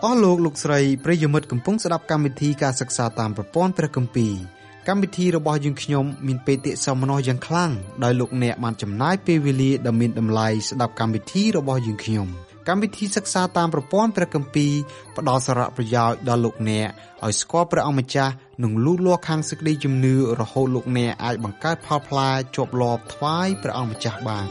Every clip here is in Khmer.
អស់លោកលោកស្រីប្រិយមិត្តកំពុងស្ដាប់កម្មវិធីការសិក្សាតាមប្រព័ន្ធព្រះគម្ពីរកម្មវិធីរបស់យើងខ្ញុំមានបេតិសោមនស្សយ៉ាងខ្លាំងដោយលោកអ្នកបានចំណាយពេលវេលាដ៏មានតម្លៃស្ដាប់កម្មវិធីរបស់យើងខ្ញុំកម្មវិធីសិក្សាតាមប្រព័ន្ធព្រះគម្ពីរផ្ដល់សារៈប្រយោជន៍ដល់លោកអ្នកឲ្យស្គាល់ព្រះអង្គម្ចាស់និងលូតលាស់ខាងសេចក្តីជំនឿរហូតលោកអ្នកអាចបង្កើតផលផ្លែជាប់លាប់ថ្វាយព្រះអង្គម្ចាស់បាន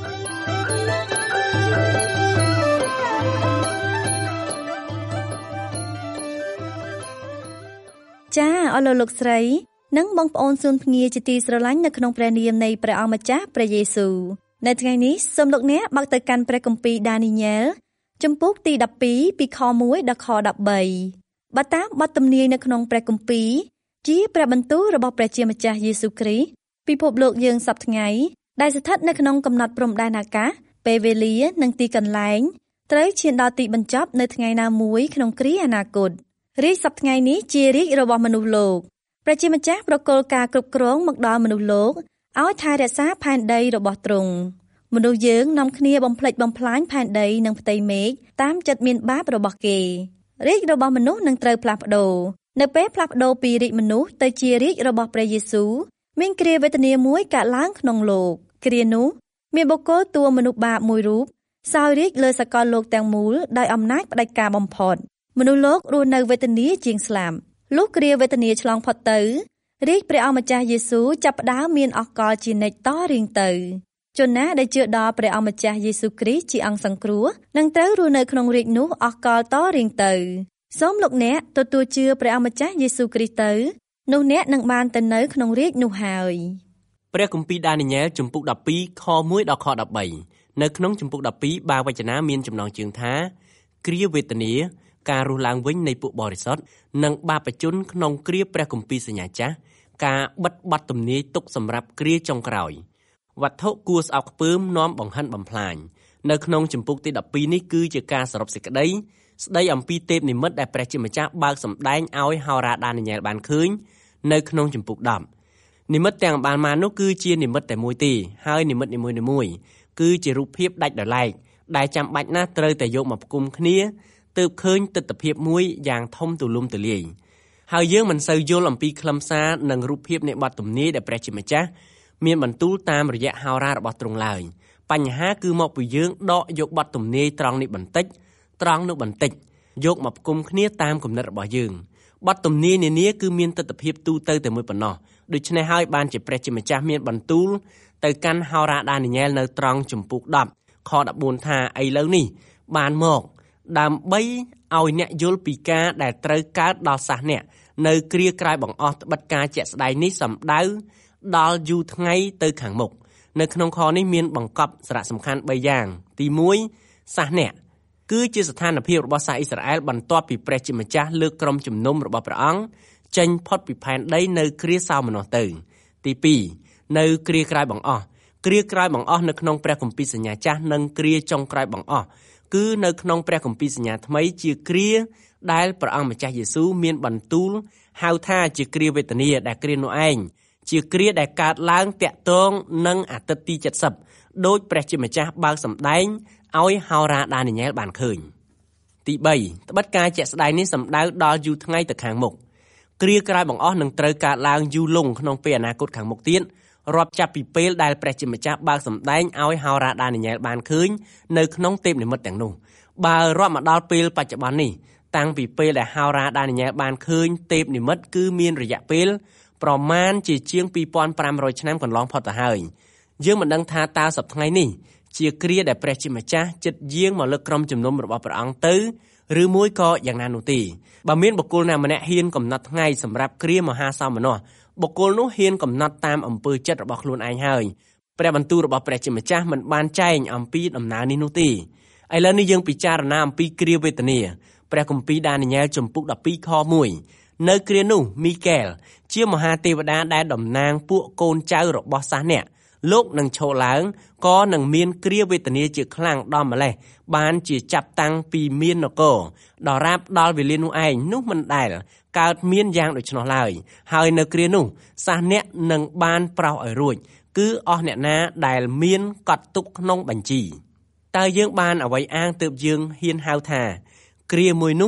ចាអស់លោកស្រីនិងបងប្អូនសួនភ្ងាជាទីស្រឡាញ់នៅក្នុងព្រះនាមនៃព្រះអង្គម្ចាស់ព្រះយេស៊ូវនៅថ្ងៃនេះសូមលោកអ្នកបើកទៅកាន់ព្រះគម្ពីរដានីញ៉ែលជំពូកទី12ពីខ1ដល់ខ13បើតាមបទទំនាយនៅក្នុងព្រះគម្ពីរជាព្រះបន្ទូលរបស់ព្រះជាម្ចាស់យេស៊ូវគ្រីស្ទពិភពលោកយើងសប្តាហ៍ថ្ងៃដែលស្ថិតនៅក្នុងកំណត់ព្រំដែនអាកាសពេលវេលានិងទីកន្លែងត្រូវឈានដល់ទីបញ្ចប់នៅថ្ងៃណាមួយក្នុងគ្រាអនាគតរាជសប្តាហ៍ថ្ងៃនេះជារាជរបស់មនុស្សលោកព្រះជាម្ចាស់ប្រគល់ការគ្រប់គ្រងមកដល់មនុស្សលោកឲ្យថែរក្សាផែនដីរបស់ទ្រង់មនុស្សយើងនាំគ្នាបំផ្លិចបំផ្លាញផែនដីនិងផ្ទៃមេឃតាមចិត្តមានបាបរបស់គេរាជរបស់មនុស្សនឹងត្រូវផ្លាស់ប្ដូរនៅពេលផ្លាស់ប្ដូរពីរាជមនុស្សទៅជារាជរបស់ព្រះយេស៊ូវមានគ្រាវេទនាមួយកើតឡើងក្នុងលោកគ្រានោះមានបុគ្គលតួមនុស្សបាបមួយរូបសោយរាជលើសកលលោកទាំងមូលដោយអំណាចផ្ដាច់ការបំផុតមនុស្សលោករស់នៅវេទនាជាងស្លាប់លុះគ្រាវេទនាឆ្លងផុតទៅរាជព្រះអង្គម្ចាស់យេស៊ូវចាប់ផ្ដើមមានអកលជានិច្ចតរៀងទៅជនណាដែលជឿដល់ព្រះអង្គម្ចាស់យេស៊ូវគ្រីស្ទជាអង្គសង្គ្រោះនឹងត្រូវរស់នៅក្នុងរាជនោះអកលតរៀងទៅសូមលោកអ្នកទទួលជឿព្រះអង្គម្ចាស់យេស៊ូវគ្រីស្ទទៅនោះអ្នកនឹងបានទៅនៅក្នុងរាជនោះហើយព្រះគម្ពីរដានីញ៉ែលជំពូក12ខ1ដល់ខ13នៅក្នុងជំពូក12បាវចនាមានចំណងជើងថាគ្រាវេទនាការរស់ឡើងវិញនៃពួកបរិសុទ្ធនិងបាបជនក្នុងគ្រាព្រះគម្ពីរសញ្ញាចាស់ការបិទបទទំនាយទុកសម្រាប់គ្រាចុងក្រោយវត្ថុគួរស្អប់ខ្ពើមនាំបង្ហិនបំផ្លាញនៅក្នុងជំពូកទី12នេះគឺជាការសរុបសេចក្តីស្ដីអំពីទេពនិមិត្តដែលព្រះជាម្ចាស់បើកសម្ដែងឲ្យហោរាដានីញ៉ែលបានឃើញនៅក្នុងជំពូក10និមិត្តទាំងបានមកនោះគឺជានិមិត្តតែមួយទេហើយនិមិត្តនីមួយៗគឺជារូបភាពដាច់ដោយឡែកដែលចាំបាច់ណាស់ត្រូវតែយកមកផ្គុំគ្នាទើបឃើញទិដ្ឋភាពមួយយ៉ាងធំទូលំទូលាយហើយយើងមិនសូវយល់អំពីខ្លឹមសារនិងរូបភាពនៃបទទំនាយដែលព្រះជាម្ចាស់មានបន្ទូលតាមរយៈហោរារបស់ទ្រង់ឡើយបញ្ហាគឺមកពីយើងដកយកបទទំនាយត្រង់នេះបន្តិចត្រង់នោះបន្តិចយកមកផ្គុំគ្នាតាមគំនិតរបស់យើងបទទំនាយនានាគឺមានទិដ្ឋភាពទូទៅតែមួយប៉ុណ្ណោះដូច្នេះហើយបានជាព្រះជាម្ចាស់មានបន្ទូលទៅកាន់ហោរាដានីញ៉ែលនៅត្រង់ជំពូក10ខ14ថាឥឡូវនេះបានមកដើម្បីឲ្យអ្នកយល់ពីការដែលត្រូវកើតដល់សះអ្នកនៅគ្រាក្រោយបង្អស់ត្បិតការជាក់ស្ដែងនេះសំដៅដល់យូរថ្ងៃទៅខាងមុខនៅក្នុងខនេះមានបង្កប់សារៈសំខាន់3យ៉ាងទី1សះអ្នកគឺជាស្ថានភាពរបស់សាសអ៊ីស្រាអែលបន្ទាប់ពីព្រះជាម្ចាស់លើកក្រុមជំនុំរបស់ព្រះអង្គចេញផុតពីផែនដីនៅគ្រាសោមនស្សទៅទី2នៅគ្រាក្រោយបង្អស់គ្រាក្រោយបង្អស់នៅក្នុងព្រះគម្ពីរសញ្ញាចាស់និងគ្រាចុងក្រោយបង្អស់គឺនៅក្នុងព្រះគម្ពីរសញ្ញាថ្មីជាគ្រាដែលព្រះអង្គម្ចាស់យេស៊ូវមានបន្ទូលហៅថាជាគ្រាវេទនាដែលគ្រានោះឯងជាគ្រាដែលកើតឡើងតាក់ទងនឹងអាទិត្យទី70ដោយព្រះជាម្ចាស់បើកសម្ដែងឲ្យហោរាដានីញ៉ែលបានឃើញទី3ត្បិតការជាក់ស្ដែងនេះសំដៅដល់យូរថ្ងៃទៅខាងមុខគ្រាក្រោយបង្អស់នឹងត្រូវកើតឡើងយូរលង់ក្នុងពេលអនាគតខាងមុខទៀតរាប់ចាប់ពីពេលដែលព្រះជាម្ចាស់បើកសម្ដែងឲ្យហោរាដានីញ៉ែលបានឃើញនៅក្នុងទេពនិមិត្តទាំងនោះបើរាប់មកដល់ពេលបច្ចុប្បន្ននេះតាំងពីពេលដែលហោរាដានីញ៉ែលបានឃើញទេពនិមិត្តគឺមានរយៈពេលប្រមាណជាជាង 2500 ឆ្នាំកន្លងផុតទៅហើយយើងមិនដឹងថាតើសប្តាហ៍ថ្ងៃនេះជាគ្រាដែលព្រះជាម្ចាស់ចិត្តយាងមកលើក្រុមជំនុំរបស់ព្រះអង្គទៅឬមួយក៏យ៉ាងណានោះទេបើមានបុគ្គលណាម្នាក់ហ៊ានកំណត់ថ្ងៃសម្រាប់គ្រាមហាសោមនស្សបុគ្គលនោះហ៊ានកំណត់តាមអំពើចិត្តរបស់ខ្លួនឯងហើយព្រះបន្ទូលរបស់ព្រះជាម្ចាស់មិនបានចែងអំពីដំណើរនេះនោះទេឥឡូវនេះយើងពិចារណាអំពីគ្រាវេទនាព្រះគម្ពីរដានីញ៉ែលជំពូក12ខ1នៅគ្រានោះមីកែលជាមហាទេវតាដែលតំណាងពួកកូនចៅរបស់សាសអ្នកលោកនឹងឈរឡើងក៏នឹងមានគ្រាវេទនាជាខ្លាំងដល់ម្លេះបានជាចាប់តាំងពីមាននគរដល់រាបដល់វេលានោះឯងនោះមិនដែលកើតមានយ៉ាងដូច្នោះឡើយហើយនៅគ្រានោះសាសអ្នកនឹងបានប្រោសឲ្យរួចគឺអស់អ្នកណាដែលមានកត់ទុកក្នុងបញ្ជីតើយើងបានអ្វីអាងទើបយើងហ៊ានហៅថាគ្រាមួយនោះ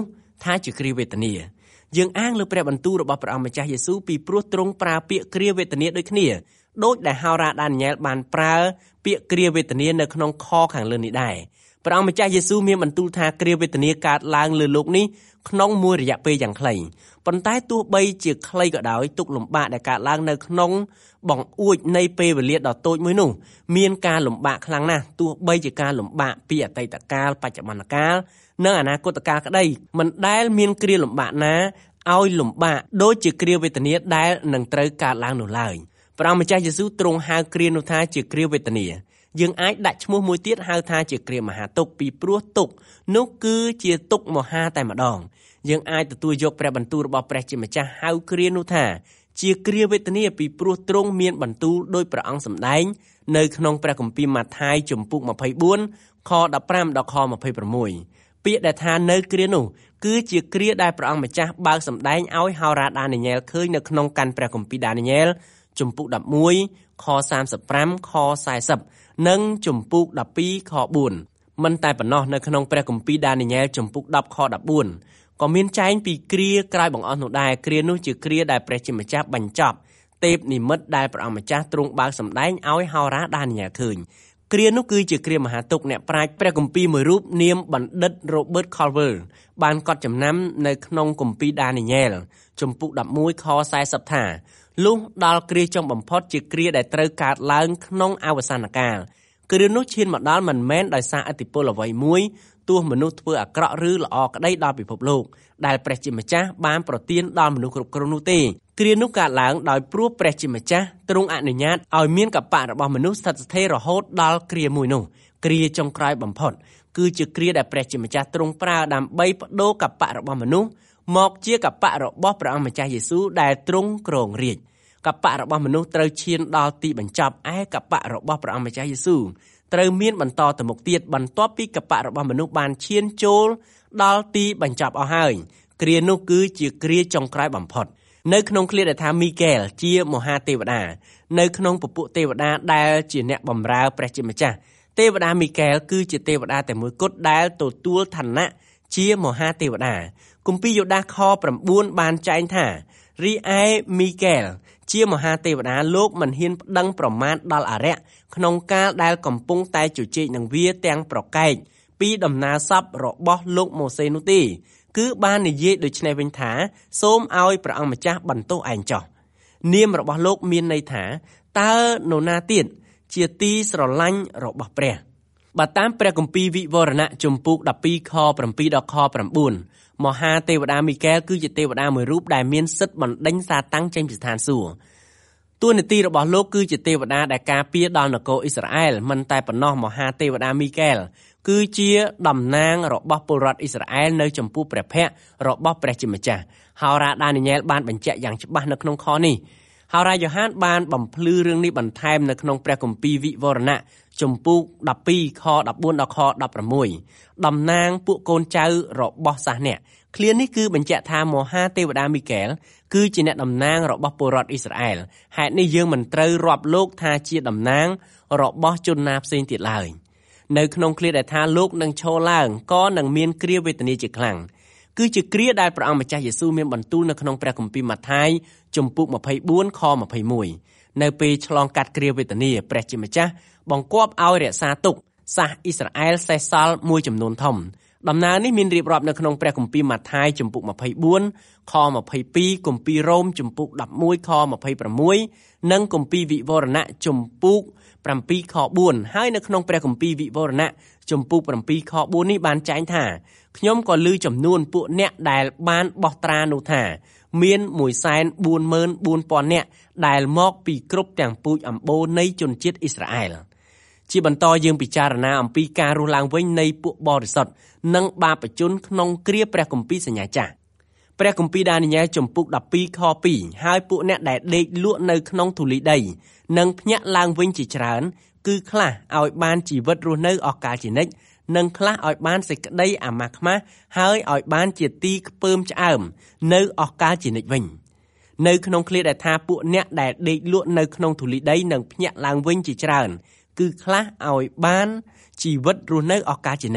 ថាជាគ្រាវេទនាយើងអាងលើព្រះបន្ទូលរបស់ព្រះអង្គម្ចាស់យេស៊ូវពីព្រោះទ្រង់ប្រើពាក្យគ្រាវេទនាដូចគ្នាដូចដែលហោរាដានីយ៉ែលបានប្រើពាក្យគ្រាវេទនានៅក្នុងខខាងលើនេះដែរព្រះអង្គម្ចាស់យេស៊ូវមានបន្ទូលថាគ្រាវេទនាកើតឡើងលើโลกនេះក្នុងមួយរយៈពេលយ៉ាងខ្លីប៉ុន្តែទោះបីជាខ្លីក៏ដោយទុក្ខលំបាកដែលកើតឡើងនៅក្នុងបង្អួចនៃពេលវេលាដ៏តូចមួយនោះមានការលំបាកខ្លាំងណាស់ទោះបីជាការលំបាកពីអតីតកាលបច្ចុប្បន្នកាលនិងអនាគតកាលក្តីមិនដែលមានគ្រាលំបាកណាឲ្យលំបាកដូចជាគ្រាវេទនាដែលនឹងត្រូវកើតឡើងនោះឡើយព្រះអង្គម្ចាស់យេស៊ូវទ្រង់ហៅគ្រានោះថាជាគ្រាវេទនាយើងអាចដាក់ឈ្មោះមួយទៀតហៅថាជាគ្រាមហាទុក្ខពីព្រោះទុក្ខនោះគឺជាទុក្ខមហាតែម្ដងយើងអាចទទួលយកព្រះបន្ទូលរបស់ព្រះជាម្ចាស់ហៅគ្រានោះថាជាគ្រាវេទនាពីព្រោះទ្រង់មានបន្ទូលដោយព្រះអង្គសម្ដែងនៅក្នុងព្រះគម្ពីរម៉ាថាយជំពូក24ខ15ដល់ខ26ពាក្យដែលថានៅគ្រានោះគឺជាគ្រាដែលព្រះអង្គម្ចាស់បើកសម្ដែងឲ្យហោរាដានីយ៉ែលឃើញនៅក្នុងកាន់ព្រះគម្ពីរដានីយ៉ែលជំពូក11ខ35ខ40និងជំពូក12ខ4មិនតែប៉ុណ្ណោះនៅក្នុងព្រះគម្ពីរដានីយ៉ែលជំពូក10ខ14ក៏មានចែងពីគ្រាក្រោយបង្អស់នោះដែរគ្រានោះជាគ្រាដែលព្រះជាម្ចាស់បញ្ចប់ទេពនិមិត្តដែលព្រះអង្គម្ចាស់ទ្រង់បើកសម្ដែងឲ្យហោរាដានីយ៉ែលឃើញគ្រានោះគឺជាគ្រាមហាទុក្ខអ្នកប្រាជ្ញព្រះគម្ពីរមួយរូបនាមបណ្ឌិត Robert Colwell បានកត់ចំណាំនៅក្នុងគម្ពីរដានីយ៉ែលជំពូក11ខ40ថាលុះដល់គ្រាចុងបំផុតជាគ្រាដែលត្រូវកើតឡើងក្នុងអវសានកាលគ្រានោះឈានមកដល់មិនមែនដោយសារឥទ្ធិពលអ្វីមួយទោះមនុស្សធ្វើអាក្រក់ឬល្អក្តីដល់ពិភពលោកដែលព្រះជាម្ចាស់បានប្រទានដល់មនុស្សគ្រប់គ្រងនោះទេគ្រានោះកើតឡើងដោយព្រោះព្រះជាម្ចាស់ទ្រង់អនុញ្ញាតឲ្យមានកបៈរបស់មនុស្សស្ថិតស្ថេររហូតដល់គ្រាមួយនោះគ្រាចុងក្រោយបំផុតគឺជាគ្រាដែលព្រះជាម្ចាស់ទ្រង់ប្រើដើម្បីបដូរកបៈរបស់មនុស្សមកជាកបៈរបស់ព្រះអង្គម្ចាស់យេស៊ូវដែលទ្រង់គ្រងរាជ្យកបៈរបស់មនុស្សត្រូវឈានដល់ទីបញ្ចប់ឯកបៈរបស់ព្រះអង្គម្ចាស់យេស៊ូវត្រូវមានបន្តទៅមុខទៀតបន្ទាប់ពីកបៈរបស់មនុស្សបានឈានចូលដល់ទីបញ្ចប់អស់ហើយគ្រានោះគឺជាគ្រាចុងក្រោយបំផុតនៅក្នុងឃ្លាដែលថាមីកែលជាមហាទេវតានៅក្នុងពពួកទេវតាដែលជាអ្នកបម្រើព្រះជាម្ចាស់ទេវតាមីកែលគឺជាទេវតាតែមួយគត់ដែលទទួលឋានៈជាមហាទេវតាគម្ពីរយូដាខ9បានចែងថារីឯមីកែលជាមហាទេវតាលោកមិនហ៊ានប្តឹងប្រមាថដល់អារក្សក្នុងកាលដែលកំពុងតែជជែកនឹងវាទាំងប្រកែកពីដំណើរសពរបស់លោកម៉ូសេនោះទេគឺបាននិយាយដូចនេះវិញថាសូមឲ្យព្រះអង្គម្ចាស់បន្ទោសឯងចោះនាមរបស់លោកមានន័យថាតើនរណាទៀតជាទីស្រឡាញ់របស់ព្រះបើតាមព្រះគម្ពីរវិវរណៈជំពូក12ខ7ដល់ខ9មហាទេវតាមីកែលគឺជាទេវតាមួយរូបដែលមានសិទ្ធិបណ្ដេញសាតាំងចេញពីស្ថានសួគ៌តួនាទីរបស់លោកគឺជាទេវតាដែលការពារដល់នគរអ៊ីស្រាអែលមិនតែប៉ុណ្ណោះមហាទេវតាមីកែលគឺជាតំណាងរបស់ពលរដ្ឋអ៊ីស្រាអែលនៅចំពោះព្រះភ័ក្ត្ររបស់ព្រះជាម្ចាស់ហោរាដានីយ៉ែលបានបញ្ជាក់យ៉ាងច្បាស់នៅក្នុងខនេះហោរាយ៉ូហានបានបំភ្លឺរឿងនេះបន្ថែមនៅក្នុងព្រះគម្ពីរវិវរណៈជំពូក12ខ14ដល់ខ16តំណាងពួកកូនចៅរបស់សាសនាឃ្លានេះគឺបញ្ជាក់ថាមហាទេវតាមីកែលគឺជាអ្នកតំណាងរបស់ពលរដ្ឋអ៊ីស្រាអែលហេតុនេះយើងមិនត្រូវរាប់លោកថាជាតំណាងរបស់ជនណាផ្សេងទៀតឡើយនៅក្នុងឃ្លាដែលថាលោកនឹងឈរឡើងក៏នឹងមានគ្រាវេទនាជាខ្លាំងគឺជាគ្រាដែលព្រះអង្គម្ចាស់យេស៊ូវមានបន្ទូលនៅក្នុងព្រះគម្ពីរម៉ាថាយជំពូក24ខ21នៅពេលឆ្លងកាត់គ្រាវេទនាព្រះជាម្ចាស់បង្គាប់ឲ្យរក្សាទុកសាសអ៊ីស្រាអែលសេសសល់មួយចំនួនធំដំណើរនេះមានរៀបរាប់នៅក្នុងព្រះគម្ពីរម៉ាថាយជំពូក24ខ22គម្ពីររ៉ូមជំពូក11ខ26និងគម្ពីរវិវរណៈជំពូក7ខ4ហើយនៅក្នុងព្រះគម្ពីរវិវរណៈជំពូក7ខ4នេះបានចែងថាខ្ញុំក៏ឮចំនួនពួកអ្នកដែលបានបោះត្រានោះថាមាន 144,000 នាក់ដែលមកពីគ្រប់ទាំងពូជអម្បូរនៃជនជាតិអ៊ីស្រាអែលជាបន្តយើងពិចារណាអំពីការរស់ឡើងវិញនៃពួកបរិសុទ្ធនិងបាបជនក្នុងគ្រាព្រះគម្ពីរសញ្ញាចាស់ព្រះគម្ពីរដានីយ៉ែលជំពូក12ខ2ហើយពួកអ្នកដែលដេកលក់នៅក្នុងធូលីដីនិងភ្ញាក់ឡើងវិញជាច្រើនគឺខ្លះឲ្យបានជីវិតរស់នៅអស់កលជានិច្ចនិងខ្លះឲ្យបានសេចក្តីអាម៉ាស់ខ្មាស់ហើយឲ្យបានជាទីខ្ពើមឆ្អើមនៅអស់កលជានិច្ចវិញនៅក្នុងឃ្លាដែលថាពួកអ្នកដែលដេកលក់នៅក្នុងធូលីដីនិងភ្ញាក់ឡើងវិញជាច្រើនគឺខ្លះឲ្យបានជីវិតរស់នៅអស់កលជានិច្ច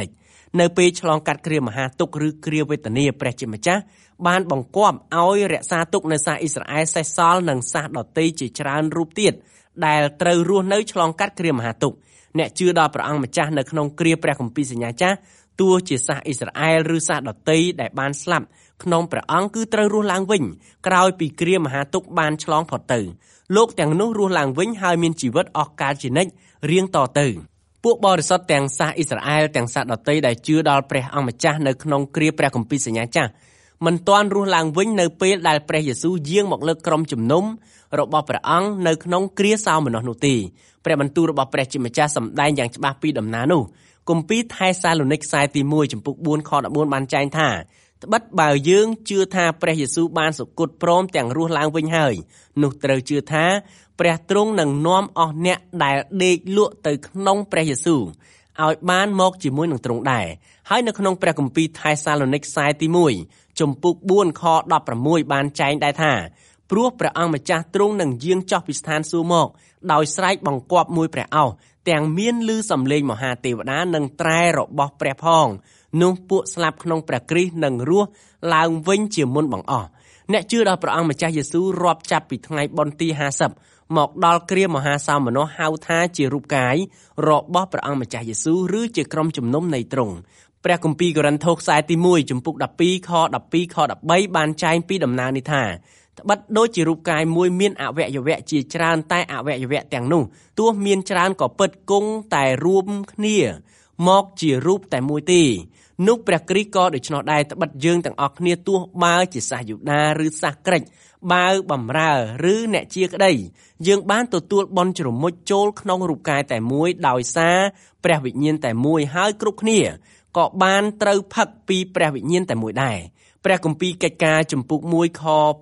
នៅពេលឆ្លងកាត់គ្រាមហាទុក្ខឬគ្រាវេទនាព្រះជាម្ចាស់បានបង្គាប់ឲ្យរក្សាទុកនៅសាសអ៊ីស្រាអែលសេសសល់និងសាសដទៃជាច្រើនរូបទៀតដែលត្រូវរស់នៅឆ្លងកាត់គ្រាមហាទុក្ខអ្នកជឿដល់ព្រះអង្គម្ចាស់នៅក្នុងគ្រាព្រះគម្ពីរសញ្ញាចាស់ទោះជាសាសអ៊ីស្រាអែលឬសាសដទៃដែលបានស្លាប់ក្នុងព្រះអង្គគឺត្រូវរស់ឡើងវិញក្រោយពីគ្រាមហាទុក្ខបានឆ្លងផុតទៅលោកទាំងនោះរស់ឡើងវិញហើយមានជីវិតអស់កាលជានិច្ចរៀងតទៅពួកបរិសុទ្ធទាំងសាសអ៊ីស្រាអែលទាំងសាសដទៃដែលជឿដល់ព្រះអង្គម្ចាស់នៅក្នុងគ្រាព្រះគម្ពីរសញ្ញាចាស់មិនទាន់រស់ឡើងវិញនៅពេលដែលព្រះយេស៊ូវយាងមកលើក្រុមជំនុំរបស់ព្រះអង្គនៅក្នុងគ្រាសោមនស្សនោះទេព្រះបន្ទូលរបស់ព្រះជាម្ចាស់សម្ដែងយ៉ាងច្បាស់ពីដំណើរនោះគម្ពីរថេសាឡូនីកខ្សែទី1ចំពុក4ខ14បានចែងថាត្បិតបើយើងជឿថាព្រះយេស៊ូវបានសុគតព្រមទាំងរស់ឡើងវិញហើយនោះត្រូវជឿថាព្រះទ្រង់នឹងនាំអស់អ្នកដែលដេកលក់ទៅក្នុងព្រះយេស៊ូវឲ្យបានមកជាមួយនឹងទ្រង់ដែរហើយនៅក្នុងព្រះគម្ពីរថេសាឡូនីកខ្សែទី1ចំពុក4ខ16បានចែងដែរថាព្រោះព្រះអង្គម្ចាស់ទ្រង់នឹងយាងចុះពីស្ថានសួគ៌មកដោយស្រែកបង្គាប់មួយព្រះអោសទាំងមានឮសំឡេងមហាទេវតានិងត្រែរបស់ព្រះផងនោះពួកស្លាប់ក្នុងព្រះគ្រីស្ទនឹងរស់ឡើងវិញជាមុនបង្អស់អ្នកជឿដល់ព្រះអង្គម្ចាស់យេស៊ូវរាប់ចាប់ពីថ្ងៃបុណ្យទី50មកដល់គ្រាមហាសោមនស្សហៅថាជារូបកាយរបស់ព្រះអង្គម្ចាស់យេស៊ូវឬជាក្រុមជំនុំនៃទ្រង់ព្រះគម្ពីរកូរិនថូសខ្សែទី1ចំពុក12ខ12ខ13បានចែងពីដំណើរនេះថាត្បិតដូចជារូបកាយមួយមានអវយវៈជាច្រើនតែអវយវៈទាំងនោះទោះមានច្រើនក៏ពិតគង់តែរួមគ្នាមកជារូបតែមួយទេនោះព្រះគ្រីស្ទក៏ដូច្នោះដែរត្បិតយើងទាំងអស់គ្នាទោះបើជាសាសយូដាឬសាសក្រិចបើបំរើឬអ្នកជាក្តីយើងបានទទួលបុណ្យជ្រមុជចូលក្នុងរូបកាយតែមួយដោយសារព្រះវិញ្ញាណតែមួយហើយគ្រប់គ្នាក៏បានត្រូវផឹកពីព្រះវិញ្ញាណតែមួយដែរព្រះគម្ពីរកិច្ចការចំពុក1ខ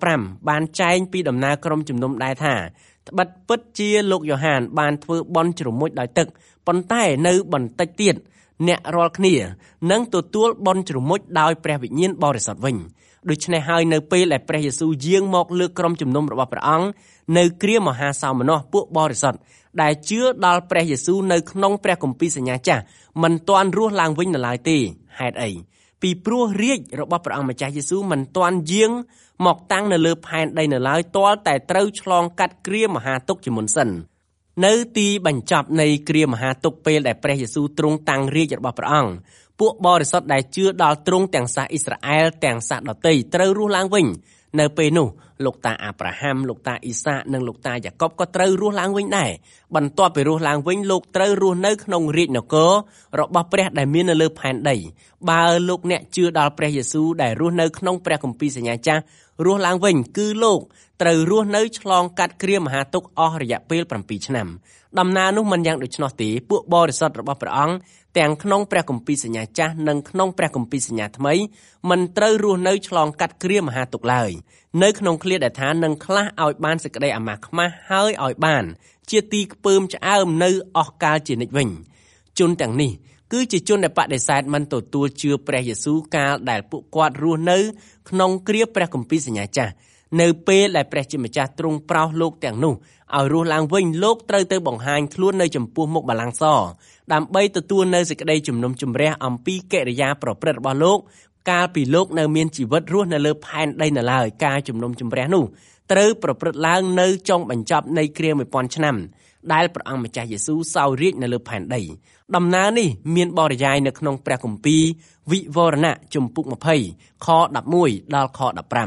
5បានចែងពីដំណើរក្រុមជំនុំដែរថាត្បិតពិតជាលោកយ៉ូហានបានធ្វើបុណ្យជ្រមុជដោយទឹកប៉ុន្តែនៅបន្តិចទៀតអ្នករាល់គ្នានឹងទទួលបុណ្យជ្រមុជដោយព្រះវិញ្ញាណបរិសុទ្ធវិញដូច្នេះហើយនៅពេលដែលព្រះយេស៊ូវយាងមកលើក្រុមជំនុំរបស់ព្រះអង្គនៅគ្រាមហាសោមនស្សពួកបរិសុទ្ធដែលជឿដល់ព្រះយេស៊ូវនៅក្នុងព្រះគម្ពីរសញ្ញាចាស់មិនទាន់រស់ឡើងវិញនៅឡើយទេហេតុអីពីព្រោះរាជរបស់ព្រះអង្គម្ចាស់យេស៊ូវមិនទាន់យាងមកតាំងនៅលើផែនដីនៅឡើយទាល់តែត្រូវឆ្លងកាត់គ្រាមហាទុក្ខជាមុនសិននៅទីបញ្ចប់នៃគ្រាមហាទុក្ខពេលដែលព្រះយេស៊ូវទ្រង់តាំងរាជរបស់ព្រះអង្គពួកបរិសុទ្ធដែលជឿដល់ទ្រង់ទាំងសាសអ៊ីស្រាអែលទាំងសាសដទៃត្រូវរស់ឡើងវិញនៅពេលនោះលោកតាអាប់រ៉ាហាំលោកតាអ៊ីសាកនិងលោកតាយ៉ាកុបក៏ត្រូវរស់ឡើងវិញដែរបន្ទាប់ពីរស់ឡើងវិញលោកត្រូវរស់នៅក្នុងរាជនគររបស់ព្រះដែលមាននៅលើផែនដីបើលោកអ្នកជឿដល់ព្រះយេស៊ូវដែលរស់នៅក្នុងព្រះគម្ពីរសញ្ញាចាស់រស់ឡើងវិញគឺលោកត្រូវរស់នៅឆ្លងកាត់គ្រាមហាទុក្ខអស់រយៈពេល7ឆ្នាំដំណើរនោះមិនយ៉ាងដូច្នោះទេពួកបរិសុទ្ធរបស់ព្រះអង្គទាំងក្នុងព្រះគម្ពីរសញ្ញាចាស់និងក្នុងព្រះគម្ពីរសញ្ញាថ្មីមិនត្រូវរស់នៅឆ្លងកាត់គ្រាមហាទុក្ខឡើយនៅក្នុងឃ្លាដែលថានឹងខ្លះឲ្យបានសេចក្តីអាម៉ាស់ខ្មាស់ហើយឲ្យបានជាទីខ្ពើមឆ្អើមនៅអស់កាលជានិច្ចវិញជនទាំងនេះគឺជាជនដែលបដិសេធមិនទទួលជឿព្រះយេស៊ូវកាលដែលពួកគាត់រស់នៅក្នុងគ្រាព្រះគម្ពីរសញ្ញាចាស់នៅពេលដែលព្រះជាម្ចាស់ទ្រង់ប្រោសលោកទាំងនោះឲ្យរស់ឡើងវិញលោកត្រូវទៅបង្ហាញខ្លួននៅចំពោះមុខបល្ល័ង្កសដើម្បីទទួលនៅសេចក្តីជំនុំជម្រះអំពីកិរិយាប្រព្រឹត្តរបស់លោកកាលពីលោកនៅមានជីវិតរស់នៅលើផែនដីនៅឡើយការជំនុំជម្រះនោះត្រូវប្រព្រឹត្តឡើងនៅចុងបញ្ចប់នៃគ្រា1000ឆ្នាំដែលព្រះអង្គម្ចាស់យេស៊ូវសោយរាជ្យនៅលើផែនដីដំណើរនេះមានបរិយាយនៅក្នុងព្រះគម្ពីរវិវរណៈជំពូក20ខ11ដល់ខ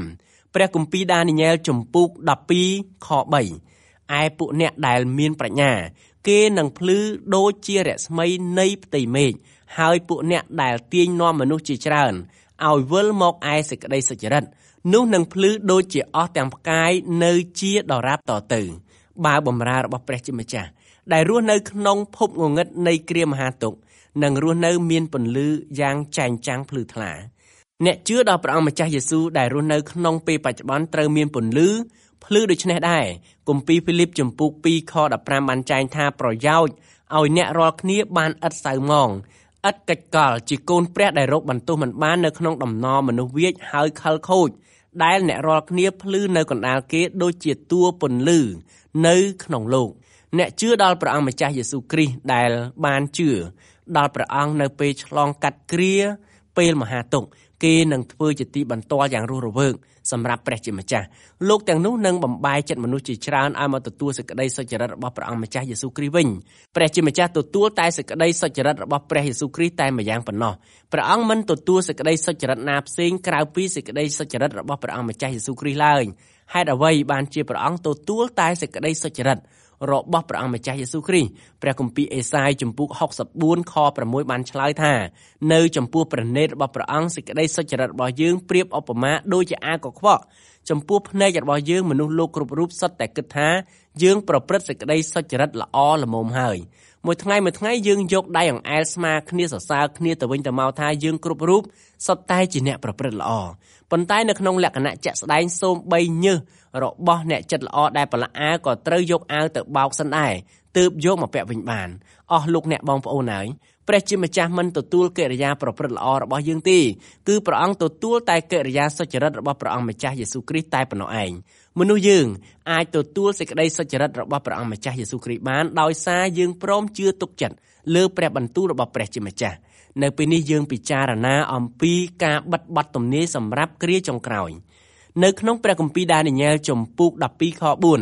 15ព្រះគម្ពីរដានីយ៉ែលជំពូក12ខ3ឯពួកអ្នកដែលមានប្រាជ្ញាគេនឹងភ្លឺដូចជារស្មីនៃផ្ទៃមេឃហើយពួកអ្នកដែលទាញនាំមនុស្សជាច្រើនឲ្យវិលមកឯសេចក្តីសុចរិតនោះនឹងភ្លឺដូចជាអស់ទាំងផ្កាយនៅជាដរាបតទៅបើបម្រើរបស់ព្រះជាម្ចាស់ដែលរស់នៅក្នុងភពងងឹតនៃគ្រាមហាទុក្ខនឹងរស់នៅមានពន្លឺយ៉ាងចែងចាំងភ្លឺថ្លាអ្នកជឿដល់ព្រះអង្គម្ចាស់យេស៊ូវដែលរស់នៅក្នុងពេលបច្ចុប្បន្នត្រូវមានពន្លឺភ្លឺដូចនេះដែរគម្ពីរហ្វីលីបចំពុក2ខ15បានចែងថាប្រយោជន៍ឲ្យអ្នករាល់គ្នាបានឥតសៅហ្មងឥតកិច្ចកលជាកូនព្រះដែលរកបន្ទោសមិនបាននៅក្នុងដំណរមនុស្សវាចហើយខិលខូចដែលអ្នករាល់គ្នាភ្លឺនៅកណ្ដាលគេដូចជាតួពន្លឺនៅក្នុងលោកអ្នកជឿដល់ព្រះអង្គម្ចាស់យេស៊ូវគ្រីស្ទដែលបានជឿដល់ព្រះអង្គនៅពេលឆ្លងកាត់គ្រាពេលមហាទុក្ខគេនឹងធ្វើជាទីបន្ទាល់យ៉ាងរស់រវើកសម្រាប់ព្រះជាម្ចាស់លោកទាំងនោះនឹងបំបែកចិត្តមនុស្សជាច្រើនឲ្យមកទទួលសេចក្តីសុចរិតរបស់ព្រះអង្គម្ចាស់យេស៊ូវគ្រីស្ទវិញព្រះជាម្ចាស់ទទួលតែសេចក្តីសុចរិតរបស់ព្រះយេស៊ូវគ្រីស្ទតែម្យ៉ាងប៉ុណ្ណោះព្រះអង្គមិនទទួលសេចក្តីសុចរិតណាផ្សេងក្រៅពីសេចក្តីសុចរិតរបស់ព្រះអង្គម្ចាស់យេស៊ូវគ្រីស្ទឡើយហេតុអ្វីបានជាព្រះអង្គទទួលតែសេចក្តីសុចរិតរបស់ព្រះអង្គម្ចាស់យេស៊ូវគ្រីស្ទព្រះគម្ពីរអេសាយជំពូក64ខ6បានឆ្លើយថានៅចំពោះព្រះនេតរបស់ព្រះអង្គសេចក្តីសុចរិតរបស់យើងប្រៀបឧបមាដូចជាអាកខ្វក់ចំពោះភ្នែករបស់យើងមនុស្សលោកគ្រប់រូបសុទ្ធតែគិតថាយើងប្រព្រឹត្តសេចក្តីសុចរិតល្អល្មមហើយមួយថ្ងៃយើងយកដៃអង្អែលស្មាគ្នាសរសើរគ្នាទៅវិញទៅមកថាយើងគ្រប់រូបសុទ្ធតែជាអ្នកប្រព្រឹត្តល្អប៉ុន្តែនៅក្នុងលក្ខណៈជាក់ស្ដែងសូម្បីញើសរបស់អ្នកចិត្តល្អដែលប្រឡាក់អាវក៏ត្រូវយកអាវទៅបោកសិនដែរទើបយកមកពាក់វិញបានអស់លោកអ្នកបងប្អូនហើយព្រះជាម្ចាស់មិនទទួលកិរិយាប្រព្រឹត្តល្អរបស់យើងទេគឺព្រះអង្គទទួលតែកិរិយាសុចរិតរបស់ព្រះអង្គម្ចាស់យេស៊ូវគ្រីស្ទតែប៉ុណ្ណោះឯងមនុស្សយើងអាចទទួលសេចក្តីសុចរិតរបស់ព្រះអង្គម្ចាស់យេស៊ូវគ្រីស្ទបានដោយសារយើងព្រមជឿទុកចិត្តលើព្រះបន្ទូលរបស់ព្រះជាម្ចាស់នៅពេលនេះយើងពិចារណាអំពីការបិទបទទំនាយសម្រាប់គ្រាចុងក្រោយនៅក្នុងព្រះគម្ពីរដានីយ៉ែលជំពូក12ខ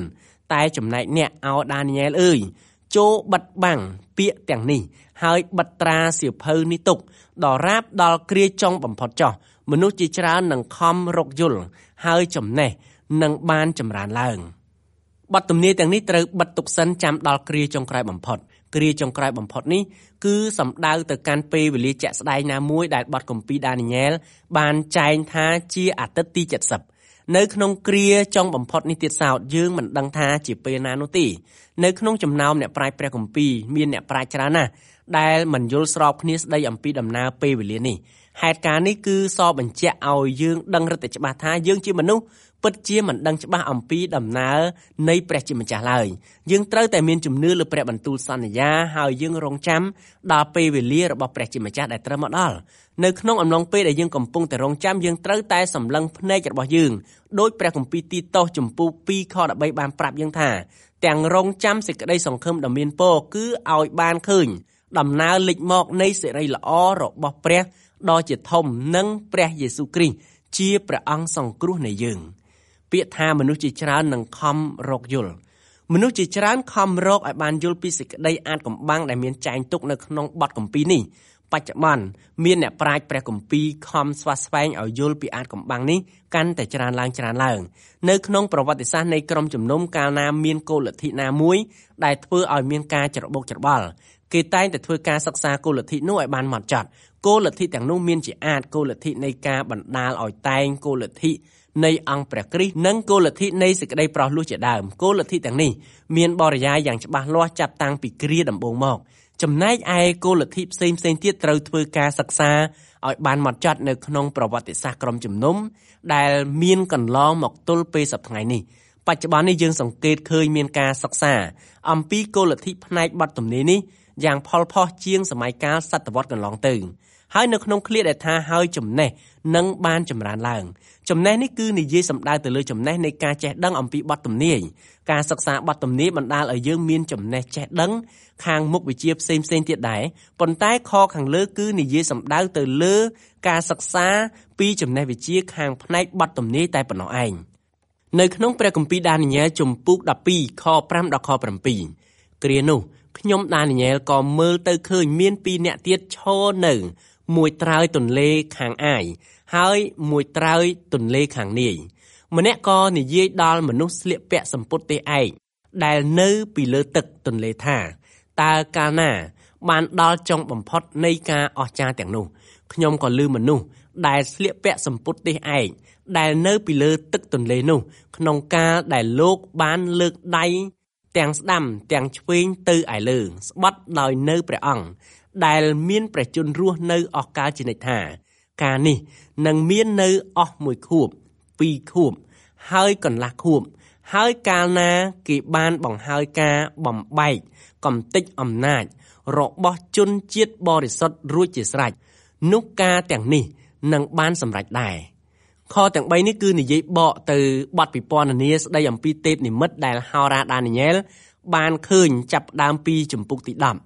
4តែចំណែកអ្នកឱដានីយ៉ែលអើយចូលបិទបាំងពាក្យទាំងនេះហើយបិទត្រាសៀវភៅនេះទុកដល់រាបដល់គ្រាចុងបំផុតចុះមនុស្សជាច្រើននឹងខំរកយល់ហើយចំណេះនឹងបានចម្រើនឡើងបទទំនាយទាំងនេះត្រូវបិទទុកសិនចាំដល់គ្រាចុងក្រោយបំផុតគ្រាចុងក្រោយបំផុតនេះគឺសំដៅទៅកាន់ពេលវេលាជាក់ស្ដែងណាមួយដែលបទគម្ពីរដានីយ៉ែលបានចែងថាជាអាទិត្យទី70នៅក្នុងគ្រាចុងបំផុតនេះទៀតសោតយើងមិនដឹងថាជាពេលណានោះទេនៅក្នុងចំណោមអ្នកប្រាជ្ញព្រះគម្ពីរមានអ្នកប្រាជ្ញច្រើនណាស់ដែលមិនយល់ស្របគ្នាស្ដីអំពីដំណើរពេលវេលានេះហេតុការណ៍នេះគឺសបញ្ជាក់ឲ្យយើងដឹងរឹតតែច្បាស់ថាយើងជាមនុស្សពិតជាមិនដឹងច្បាស់អំពីដំណើរនៃព្រះជាម្ចាស់ឡើយយើងត្រូវតែមានជំនឿលើព្រះបន្ទូលសន្យាហើយយើងរងចាំដល់ពេលវេលារបស់ព្រះជាម្ចាស់ដែលត្រូវមកដល់នៅក្នុងអំឡុងពេលដែលយើងកំពុងតែរងចាំយើងត្រូវតែសម្លឹងភ្នែករបស់យើងដោយព្រះគម្ពីរទីតូសជំពូក2ខ13បានប្រាប់យើងថាទាំងរងចាំសេចក្តីសង្ឃឹមដ៏មានពរគឺឲ្យបានឃើញដំណើរលេចមកនៃសេរីល្អរបស់ព្រះដ៏ជាធំនិងព្រះយេស៊ូវគ្រីស្ទជាព្រះអង្គសង្គ្រោះនៃយើងពាក្យថាមនុស្សជាច្រើននឹងខំរកយល់មនុស្សជាច្រើនខំរកឲ្យបានយល់ពីសេចក្តីអាថ៌កំបាំងដែលមានចែងទុកនៅក្នុងបទគម្ពីរនេះបច្ចុប្បន្នមានអ្នកប្រាជ្ញព្រះគម្ពីរខំស្វាស្វែងឲ្យយល់ពីអាថ៌កំបាំងនេះកាន់តែច្រើនឡើងនៅក្នុងប្រវត្តិសាស្ត្រនៃក្រុមជំនុំកាលណាមានគោលលទ្ធិណាមួយដែលធ្វើឲ្យមានការច្របូកច្របល់គេតែងតែធ្វើការសិក្សាគោលលទ្ធិនោះឲ្យបានហ្មត់ចត់គោលលទ្ធិទាំងនោះមានជាអាចគោលលទ្ធិនៃការបណ្ដាលឲ្យតែងគោលលទ្ធិនៃអង្គព្រះគ្រីស្ទនិងគោលលទ្ធិនៃសេចក្តីប្រោសលោះជាដើមគោលលទ្ធិទាំងនេះមានបរិយាយយ៉ាងច្បាស់លាស់ចាប់តាំងពីគ្រាដំបូងមកចំណែកឯគោលលទ្ធិផ្សេងទៀតត្រូវធ្វើការសិក្សាឲ្យបានហ្មត់ចត់នៅក្នុងប្រវត្តិសាស្ត្រក្រុមជំនុំដែលមានកន្លងមកទល់ពេលសប្តាហ៍នេះបច្ចុប្បន្ននេះយើងសង្កេតឃើញមានការសិក្សាអំពីគោលលទ្ធិផ្នែកបទទំនាយនេះយ៉ាងផលផុសជាងសម័យកាលសតវត្សកន្លងទៅហើយនៅក្នុងឃ្លាដែលថាហើយចំណេះនឹងបានចម្រើនឡើងចំណេះនេះគឺនិយាយសំដៅទៅលើចំណេះនៃការចេះដឹងអំពីបទទំនាយការសិក្សាបទទំនាយបណ្ដាលឲ្យយើងមានចំណេះចេះដឹងខាងមុខវិជ្ជាផ្សេងទៀតដែរប៉ុន្តែខខាងលើគឺនិយាយសំដៅទៅលើការសិក្សាពីចំណេះវិជ្ជាខាងផ្នែកបទទំនាយតែប៉ុណ្ណោះឯងនៅក្នុងព្រះគម្ពីរដានីយ៉ែលជំពូក12ខ5ដល់ខ7គ្រានោះខ្ញុំដានីយ៉ែលក៏មើលទៅឃើញមាន2អ្នកទៀតឈរនៅមួយត្រើយទន្លេខាងអាយហើយមួយត្រើយទន្លេខាងនាយម្នាក់ក៏និយាយដល់មនុស្សស្លៀកពាក់សំពត់ទេឯកដែលនៅពីលើទឹកទន្លេថាតើកាលណាបានដល់ចុងបំផុតនៃការអស្ចារ្យទាំងនោះខ្ញុំក៏ឮមនុស្សដែលស្លៀកពាក់សំពត់ទេឯកដែលនៅពីលើទឹកទន្លេនោះក្នុងកាលដែលលោកបានលើកដៃទាំងស្ដាំទាំងឆ្វេងទៅឯលើស្បត់ដោយនៅព្រះអង្គដែលមានព្រះជន្មរស់នៅអស់កលជានិច្ចថាការនេះនឹងមាននៅអស់1ខួប2ខួបហើយកន្លះខួបហើយកាលណាគេបានបង្ហើយការបំបែកកំទេចអំណាចរបស់ជនជាតិបរិសុទ្ធរួចជាស្រេចនោះការទាំងនេះនឹងបានសម្រេចដែរខទាំង3នេះគឺនិយាយបកទៅបទពិពណ៌នាស្ដីអំពីទេពនិមិត្តដែលហោរាដានីយ៉ែលបានឃើញចាប់ដើមពីជំពូកទី10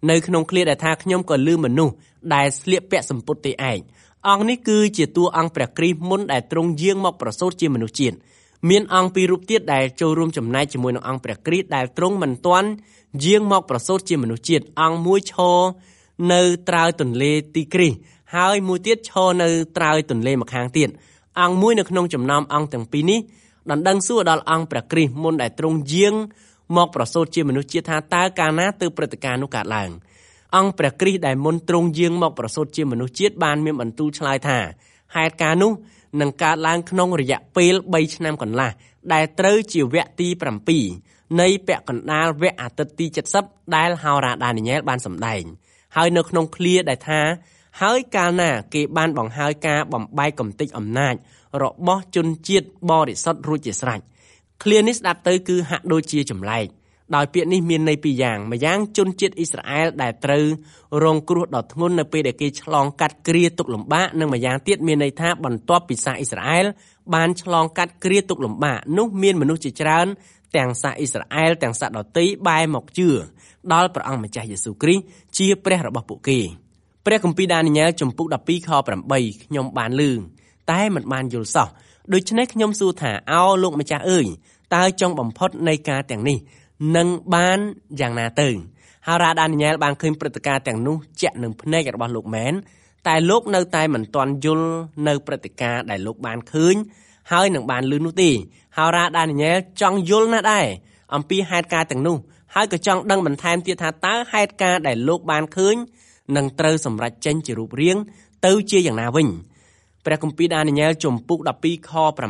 នៅក្នុងឃ្លាដែលថាខ្ញុំក៏ឮមនុស្សដែលស្លៀកពាក់សំពត់ទេឯកអង្គនេះគឺជាតួអង្គព្រះគ្រីស្ទមុនដែលទ្រង់យាងមកប្រសូតជាមនុស្សជាតិមានអង្គពីររូបទៀតដែលចូលរួមចំណែកជាមួយនឹងអង្គព្រះគ្រីស្ទដែលទ្រង់មិនទាន់យាងមកប្រសូតជាមនុស្សជាតិអង្គមួយឈរនៅត្រើយទន្លេទីគ្រីស្ទហើយមួយទៀតឈរនៅត្រើយទន្លេម្ខាងទៀតអង្គមួយនៅក្នុងចំណោមអង្គទាំងពីរនេះដណ្ដឹងសួរដល់អង្គព្រះគ្រីស្ទមុនដែលទ្រង់យាងមកប្រសូតជាមនុស្សជាតិថាតើកាលណាទើបព្រឹត្តិការណ៍នោះកើតឡើងអង្គព្រះគ្រីស្ទដែលមុនទ្រង់យាងមកប្រសូតជាមនុស្សជាតិបានមានបន្ទូលឆ្លើយថាហេតុការណ៍នោះនឹងកើតឡើងក្នុងរយៈពេល3ឆ្នាំកន្លះដែលត្រូវជាវគ្គទី7នៃពាក់កណ្ដាលវគ្គអាទិត្យទី70ដែលហោរាដានីយ៉ែលបានសម្ដែងហើយនៅក្នុងឃ្លាដែលថាហើយកាលណាគេបានបង្ហើយការបំបែកកំទេចអំណាចរបស់ជនជាតិបរិសុទ្ធរួចជាស្រេចឃ្លានេះស្ដាប់ទៅគឺហាក់ដូចជាចម្លែកដោយពាក្យនេះមានន័យពីរយ៉ាងម្យ៉ាងជនជាតិអ៊ីស្រាអែលដែលត្រូវរងគ្រោះដ៏ធ្ងន់នៅពេលដែលគេឆ្លងកាត់គ្រាទុក្ខលំបាកនិងម្យ៉ាងទៀតមានន័យថាបន្ទាប់ពីសាសអ៊ីស្រាអែលបានឆ្លងកាត់គ្រាទុក្ខលំបាកនោះមានមនុស្សជាច្រើនទាំងសាសអ៊ីស្រាអែលទាំងសាសដទៃបែរមកជឿដល់ព្រះអង្គម្ចាស់យេស៊ូវគ្រីស្ទជាព្រះរបស់ពួកគេព្រះគម្ពីរដានីយ៉ែលជំពូក12ខ8ខ្ញុំបានឮតែមិនបានយល់សោះដូច្នេះខ្ញុំសួរថាអោលោកម្ចាស់អើយតើចុងបំផុតនៃការទាំងនេះនឹងបានយ៉ាងណាទៅហោរាដានីយ៉ែលបានឃើញព្រឹត្តិការណ៍ទាំងនោះជាក់នឹងភ្នែករបស់លោកមែនតែលោកនៅតែមិនទាន់យល់នៅព្រឹត្តិការណ៍ដែលលោកបានឃើញហើយនឹងបានឮនោះទេហោរាដានីយ៉ែលចង់យល់ណាស់ដែរអំពីហេតុការណ៍ទាំងនោះហើយក៏ចង់ដឹងបន្ថែមទៀតថាតើហេតុការណ៍ដែលលោកបានឃើញនឹងត្រូវសម្រេចចេញជារូបរាងទៅជាយ៉ាងណាវិញព្រះគម្ពីរដានីយ៉ែលជំពូក12ខ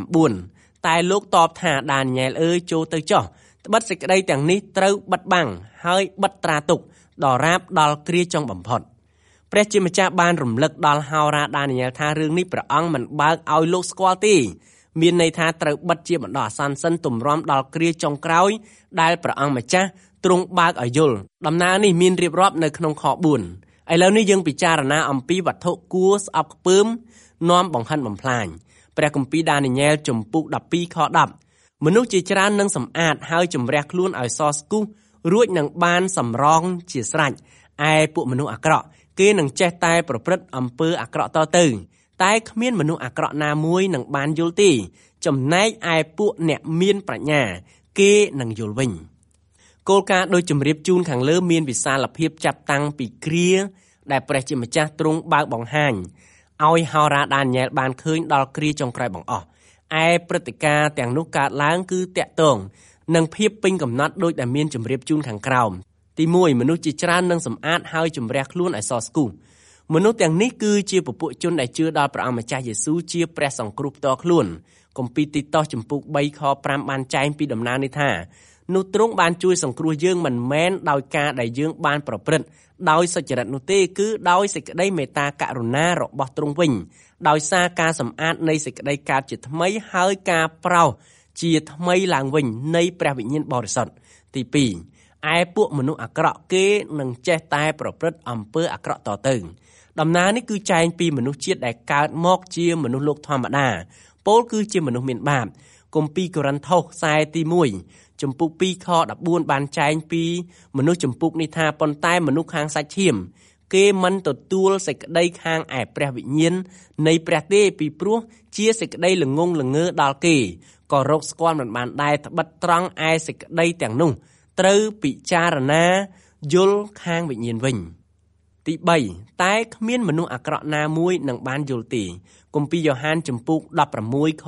9តែលោកតបថាដានីយ៉ែលអើយចូលទៅចុះត្បិតសេចក្តីទាំងនេះត្រូវបិទបាំងហើយបិទត្រាទុកដល់រាបដល់គ្រាចុងបំផុតព្រះជាម្ចាស់បានរំលឹកដល់ហោរាដានីយ៉ែលថារឿងនេះព្រះអង្គមិនបើកឲ្យលោកស្គាល់ទេមានន័យថាត្រូវបិទជាបណ្ដោះអាសន្នសិនទម្រាំដល់គ្រាចុងក្រោយដែលព្រះអង្គម្ចាស់ទ្រង់បើកឲ្យយល់ដំណើរនេះមានរៀបរាប់នៅក្នុងខ4ឥឡូវនេះយើងពិចារណាអំពីវត្ថុគួរស្អប់ខ្ពើមនាំបង្ហិនបំផ្លាញព្រះគម្ពីរដានីយ៉ែលជំពូក12ខ10មនុស្សជាច្រើននឹងសម្អាតហើយជំរះខ្លួនឲ្យសស្គូសរួចនឹងបានសម្រងជាស្រេចឯពួកមនុស្សអាក្រក់គេនឹងចេះតែប្រព្រឹត្តអំពើអាក្រក់តទៅតែគ្មានមនុស្សអាក្រក់ណាមួយនឹងបានយល់ទេចំណែកឯពួកអ្នកមានប្រាជ្ញាគេនឹងយល់វិញគោលការណ៍ដោយជម្រាបជូនខាងលើមានវិសាលភាពចាប់តាំងពីគ្រាដែលព្រះជាម្ចាស់ទ្រង់បើកបង្ហាញឲ្យហោរាដានីយ៉ែលបានឃើញដល់គ្រាចុងក្រោយបង្អស់ឯព្រឹត្តិការណ៍ទាំងនោះកើតឡើងគឺតាក់ទងនឹងភាពពេញកំណត់ដូចដែលមានជម្រាបជូនខាងក្រោមទី1មនុស្សជាច្រើននឹងសម្អាតហើយជំរះខ្លួនឲ្យសស្គូសមនុស្សទាំងនេះគឺជាពពួកជនដែលជឿដល់ព្រះអង្គម្ចាស់យេស៊ូវជាព្រះសង្គ្រោះផ្ទាល់ខ្លួនគម្ពីរទីតូសជំពូក3ខ5បានចែងពីដំណើរនេះថានោះទ្រង់បានជួយសង្គ្រោះយើងមិនមែនដោយការដែលយើងបានប្រព្រឹត្តដោយសុចរិតនោះទេគឺដោយសេចក្តីមេត្តាករុណារបស់ទ្រង់វិញដោយសារការសម្អាតនៃសេចក្តីកើតជាថ្មីហើយការប្រោសជាថ្មីឡើងវិញនៃព្រះវិញ្ញាណបរិសុទ្ធទី2ឯពួកមនុស្សអាក្រក់គេនឹងចេះតែប្រព្រឹត្តអំពើអាក្រក់តទៅដំណើរនេះគឺចែងពីមនុស្សជាតិដែលកើតមកជាមនុស្សលោកធម្មតាពោលគឺជាមនុស្សមានបាបគម្ពីរកូរិនថូសខ្សែទី1ជំពូក2ខ14បានចែងពីមនុស្សជំពូកនេះថាប៉ុន្តែមនុស្សខាងសាច់ឈាមគេមិនទទួលសេចក្តីខាងឯព្រះវិញ្ញាណនៃព្រះទេពីព្រោះជាសេចក្តីល្ងងល្ងើដល់គេក៏រកស្គាល់មិនបានដែរត្បិតត្រង់ឯសេចក្តីទាំងនោះត្រូវពិចារណាយល់ខាងវិញ្ញាណវិញទី3តែគ្មានមនុស្សអាក្រក់ណាមួយនឹងបានយល់ទេគម្ពីរយ៉ូហានជំពូក16ខ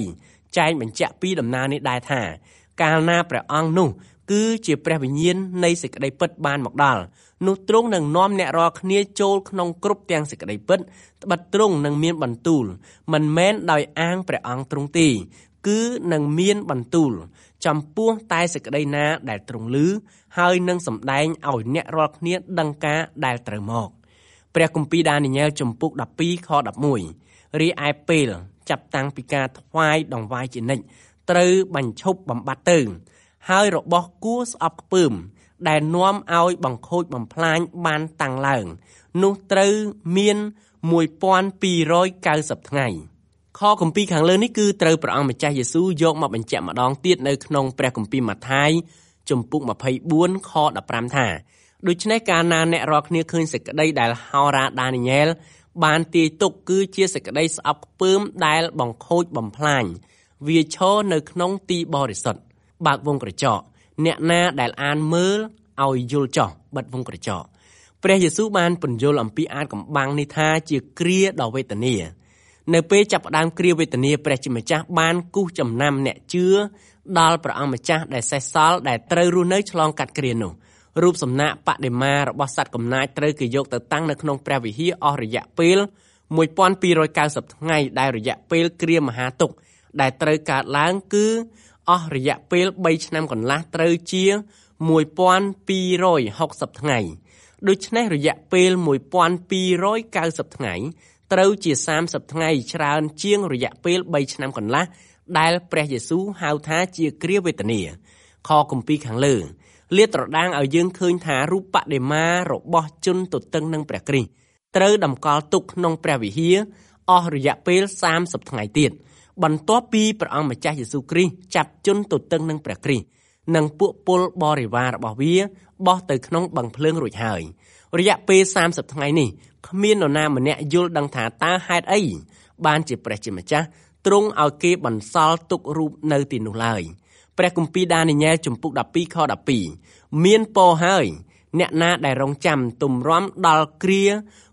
13ចែងបញ្ជាក់ពីដំណើរនេះដែរថាកាលណាព្រះអង្គនោះគឺជាព្រះវិញ្ញាណនៃសេចក្តីពិតបានមកដល់នោះទ្រង់នឹងនាំអ្នករាល់គ្នាចូលក្នុងគ្រប់ទាំងសេចក្តីពិតត្បិតទ្រង់នឹងមានបន្ទូលមិនមែនដោយអាងព្រះអង្គទ្រង់ទេគឺនឹងមានបន្ទូលចំពោះតែសេចក្តីណាដែលទ្រង់ឮហើយនឹងសម្ដែងឲ្យអ្នករាល់គ្នាដឹងការដែលត្រូវមកព្រះគម្ពីរដានីយ៉ែលជំពូក12ខ11រីឯពេលចាប់តាំងពីការថ្វាយដង្វាយជានិច្ចត្រូវបញ្ឈប់បំបត្តិទៅហើយរបស់គួរស្អប់ខ្ពើមដែលនាំឲ្យបង្ខូចបំផ្លាញបានតាំងឡើងនោះត្រូវមាន1290ថ្ងៃខគម្ពីរខាងលើនេះគឺត្រូវព្រះអង្គម្ចាស់យេស៊ូវយកមកបញ្ជាក់ម្ដងទៀតនៅក្នុងព្រះគម្ពីរម៉ាថាយជំពូក24ខ15ថាដូច្នេះកាលណាអ្នករាល់គ្នាឃើញសេចក្តីដែលហោរាដានីញ៉ែលបានទាយទុកគឺជាសេចក្តីស្អប់ខ្ពើមដែលបង្ខូចបំផ្លាញវាឈរនៅក្នុងទីបរិសុទ្ធបើកវងក្រចកអ្នកណាដែលអានមើលឲ្យយល់ចោះបិទវងក្រចកព្រះយេស៊ូវបានពន្យល់អំពីអាថ៌កំបាំងនេះថាជាគ្រាដ៏វេទនានៅពេលចាប់ផ្ដើមគ្រាវេទនាព្រះជាម្ចាស់បានគូសចំណាំអ្នកជឿដល់ព្រះអង្គម្ចាស់ដែលសេសសល់ដែលត្រូវរស់នៅឆ្លងកាត់គ្រានោះរូបសំណាកបដិមារបស់សត្វកំណាចត្រូវគេយកទៅតាំងនៅក្នុងព្រះវិហារអស់រយៈពេល1290ថ្ងៃដែលរយៈពេលគ្រាមហាទុក្ខដែលត្រូវកើតឡើងគឺអស់រយៈពេល3ឆ្នាំកន្លះត្រូវជា1260ថ្ងៃដូច្នេះរយៈពេល1290ថ្ងៃត្រូវជា30ថ្ងៃច្រើនជាងរយៈពេល3ឆ្នាំកន្លះដែលព្រះយេស៊ូវហៅថាជាគ្រាវេទនាខគម្ពីរខាងលើលាតត្រដាងឲ្យយើងឃើញថារូបបដិមារបស់ជនទទឹងនឹងព្រះគ្រីស្ទត្រូវតម្កល់ទុកក្នុងព្រះវិហារអស់រយៈពេល30ថ្ងៃទៀតបន្ទាប់ពីព្រះអង្គម្ចាស់យេស៊ូវគ្រីស្ទចាប់ជនទទឹងនឹងព្រះគ្រីស្ទនិងពួកពលបរិវាររបស់វាបោះទៅក្នុងបឹងភ្លើងរួចហើយរយៈពេល30ថ្ងៃនេះគ្មាននរណាម្នាក់យល់ដឹងថាតើហេតុអីបានជាព្រះជាម្ចាស់ទ្រង់ឲ្យគេបន្សល់ទុករូបនៅទីនោះឡើយព្រះគម្ពីរដានីញ៉ែលជំពូក12ខ12មានពរហើយអ្នកណាដែលរងចាំទម្រាំដល់គ្រា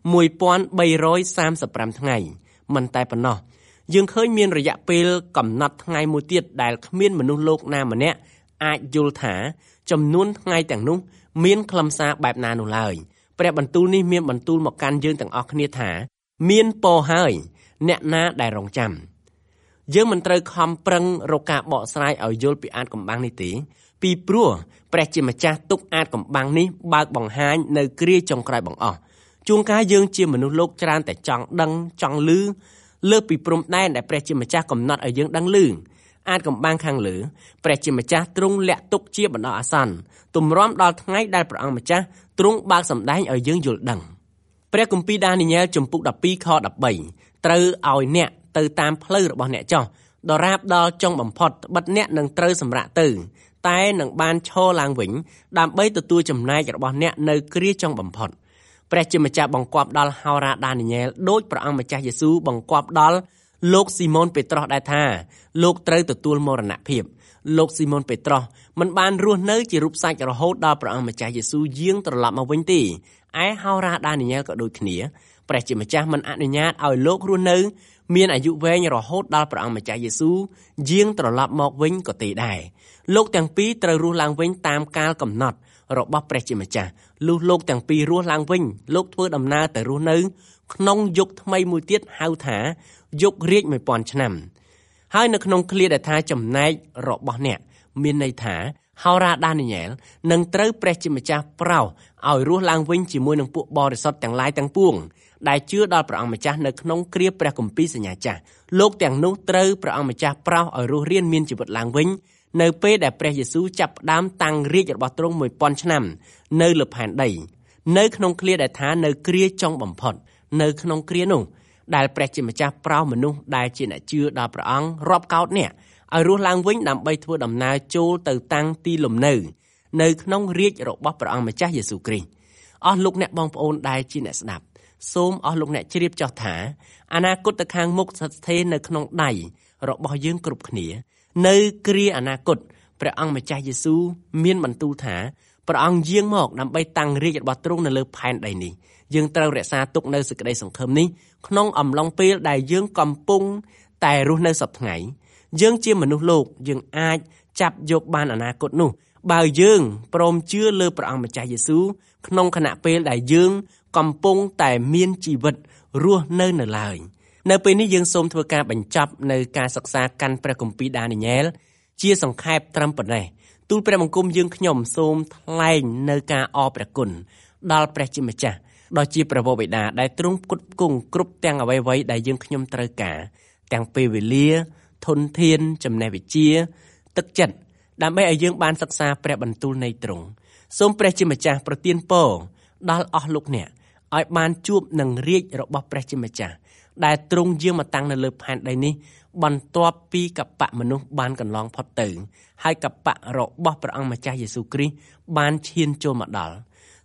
1335ថ្ងៃមិនតែប៉ុណ្ណោះយើងឃើញមានរយៈពេលកំណត់ថ្ងៃមួយទៀតដែលគ្មានមនុស្សលោកណាម្នាក់អាចយល់ថាចំនួនថ្ងៃទាំងនោះមានខ្លឹមសារបែបណានោះឡើយព្រះបន្ទូលនេះមានបន្ទូលមកកាន់យើងទាំងអស់គ្នាថាមានពរហើយអ្នកណាដែលរងចាំយើងមិនត្រូវខំប្រឹងរកការបកស្រាយឲ្យយល់ពីអាថ៌កំបាំងនេះទេពីព្រោះព្រះជាម្ចាស់ទុកអាថ៌កំបាំងនេះបើកបង្ហាញនៅគ្រាចុងក្រោយបង្អស់ជួនកាលយើងជាមនុស្សលោកច្រើនតែចង់ដឹងចង់ឮលើសពីព្រំដែនដែលព្រះជាម្ចាស់កំណត់ឲ្យយើងដឹងឮអាថ៌កំបាំងខាងលើព្រះជាម្ចាស់ទ្រង់លាក់ទុកជាបណ្ដោះអាសន្នទម្រាំដល់ថ្ងៃដែលព្រះអង្គម្ចាស់ទ្រង់បើកសម្ដែងឲ្យយើងយល់ដឹងព្រះគម្ពីរដានីញ៉ែលជំពូក12ខ13ត្រូវឲ្យអ្នកទៅតាមផ្លូវរបស់អ្នកចោះដរាបដល់ចុងបំផុតត្បិតអ្នកនឹងត្រូវសម្រាកទៅតែនឹងបានឈរឡើងវិញដើម្បីទទួលចំណែករបស់អ្នកនៅគ្រាចុងបំផុតព្រះជាម្ចាស់បង្គាប់ដល់ហោរាដានីញ៉ែលដោយព្រះអង្គម្ចាស់យេស៊ូវបង្គាប់ដល់លោកស៊ីម៉ូនពេត្រុសដែរថាលោកត្រូវទទួលមរណភាពលោកស៊ីម៉ូនពេត្រុសមិនបានរស់នៅជារូបសាច់រហូតដល់ព្រះអង្គម្ចាស់យេស៊ូវយាងត្រឡប់មកវិញទេឯហោរាដានីញ៉ែលក៏ដូចគ្នាព្រះជាម្ចាស់មិនអនុញ្ញាតឲ្យលោករស់នៅមានអាយុវែងរហូតដល់ព្រះអង្គម្ចាស់យេស៊ូវយាងត្រឡប់មកវិញក៏ទេដែរលោកទាំងពីរត្រូវរស់ឡើងវិញតាមកាលកំណត់របស់ព្រះជាម្ចាស់លុះលោកទាំងពីររស់ឡើងវិញលោកធ្វើដំណើរទៅរស់នៅក្នុងយុគថ្មីមួយទៀតហៅថាយុគរាជ1000ឆ្នាំហើយនៅក្នុងឃ្លាដែលថាចំណែករបស់អ្នកមានន័យថាហោរាដានីញ៉ែលនឹងត្រូវព្រះជាម្ចាស់ប្រោសឲ្យរស់ឡើងវិញជាមួយនឹងពួកបរិសុទ្ធទាំងឡាយទាំងពួងដែលជឿដល់ព្រះអង្គម្ចាស់នៅក្នុងគ្រាព្រះគម្ពីរសញ្ញាចាស់លោកទាំងនោះត្រូវព្រះអង្គម្ចាស់ប្រោសឲ្យរស់រានមានជីវិតឡើងវិញនៅពេលដែលព្រះយេស៊ូវចាប់ផ្ដើមតាំងរាជរបស់ទ្រង់1000ឆ្នាំនៅលើផែនដីនៅក្នុងឃ្លាដែលថានៅគ្រាចុងបំផុតនៅក្នុងគ្រានោះដែលព្រះជាម្ចាស់ប្រោសមនុស្សដែលជាអ្នកជឿដល់ព្រះអង្គរាប់កោតនាក់ឲ្យរស់ឡើងវិញដើម្បីធ្វើដំណើរចូលទៅតាំងទីលំនៅនៅក្នុងរាជរបស់ព្រះអង្គម្ចាស់យេស៊ូវគ្រីស្ទអស់លោកអ្នកបងប្អូនដែលជាអ្នកស្ដាប់សូមអស់លោកអ្នកជ្រាបចោះថាអនាគតទៅខាងមុខស្ថិតស្ថេរនៅក្នុងដៃរបស់យើងគ្រប់គ្នានៅគ្រាអនាគតព្រះអង្គម្ចាស់យេស៊ូវមានបន្ទូលថាព្រះអង្គយាងមកដើម្បីតាំងរាជរបស់ទ្រង់នៅលើផែនដីនេះយើងត្រូវរក្សាទុកនៅសេចក្តីសង្ឃឹមនេះក្នុងអំឡុងពេលដែលយើងកំពុងតែរស់នៅសប្តាហ៍ថ្ងៃយើងជាមនុស្សលោកយើងអាចចាប់យកបានអនាគតនោះបើយើងព្រមជឿលើព្រះអង្គម្ចាស់យេស៊ូវក្នុងខណៈពេលដែលយើងកំពុងតែមានជីវិតរស់នៅឡើយនៅពេលនេះយើងសូមធ្វើការបញ្ចប់នៅការសិក្សាកាន់ព្រះគម្ពីរដានីញ៉ែលជាសង្ខេបត្រឹមប៉ុណ្ណេះទូលព្រះបង្គំយើងខ្ញុំសូមថ្លែងនៅការអរព្រះគុណដល់ព្រះជាម្ចាស់ដ៏ជាព្រះបិតាដែលទ្រង់ផ្គត់ផ្គង់គ្រប់ទាំងអ្វីៗដែលយើងខ្ញុំត្រូវការទាំងពេលវេលាធនធានចំណេះវិជ្ជាទឹកចិត្តដើម្បីឲ្យយើងបានសិក្សាព្រះបន្ទូលនៃទ្រង់សូមព្រះជាម្ចាស់ប្រទានពរដល់អស់លោកអ្នកឲ្យបានជួបនឹងរាជរបស់ព្រះជាម្ចាស់ដែលទ្រង់យាងមកតាំងនៅលើផែនដីនេះបន្ទាប់ពីកបៈមនុស្សបានកន្លងផុតទៅហើយកបៈរបស់ព្រះអង្គម្ចាស់យេស៊ូវគ្រីស្ទបានឈានចូលមកដល់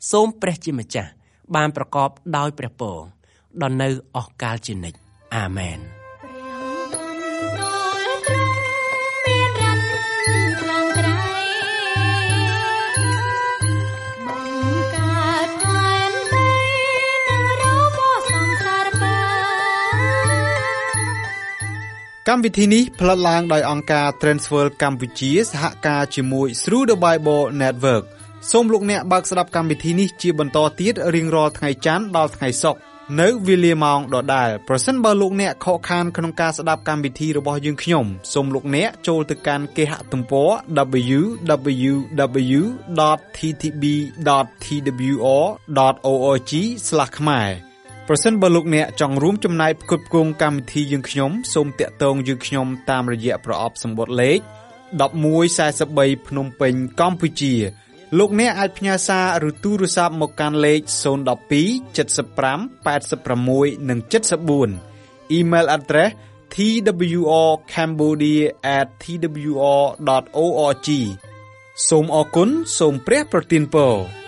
សូមព្រះជាម្ចាស់បានប្រកបដោយព្រះពរដល់នៅអស់កលជានិច្ចអាមែនកម្មវិធីនេះផ្លាត់ឡើងដោយអង្គការ Transworld កម្ពុជាសហការជាមួយ Through the Bible Network សូមលោកអ្នកបើកស្ដាប់កម្មវិធីនេះជាបន្តទៀតរៀងរាល់ថ្ងៃច័ន្ទដល់ថ្ងៃសុក្រនៅវេលាម៉ោងដដែលប្រសិនបើលោកអ្នកខកខានក្នុងការស្ដាប់កម្មវិធីរបស់យើងខ្ញុំសូមលោកអ្នកចូលទៅកាន់គេហទំព័រ www.ttb.twr.org/ ខ្មែរប្រសិនបើលោកអ្នកចង់រួមចំណែកផ្គត់ផ្គង់កម្មវិធីយើងខ្ញុំសូមតាក់ទងយើងខ្ញុំតាមរយៈប្រអប់សម្បត្តិលេខ1143ភ្នំពេញកម្ពុជាលោកអ្នកអាចផ្ញើសារឬទូរស័ព្ទមកកាន់លេខ012 75 86 និង 74 Email address twrcambodia@twr.org សូមអរគុណសូមព្រះប្រទានពរ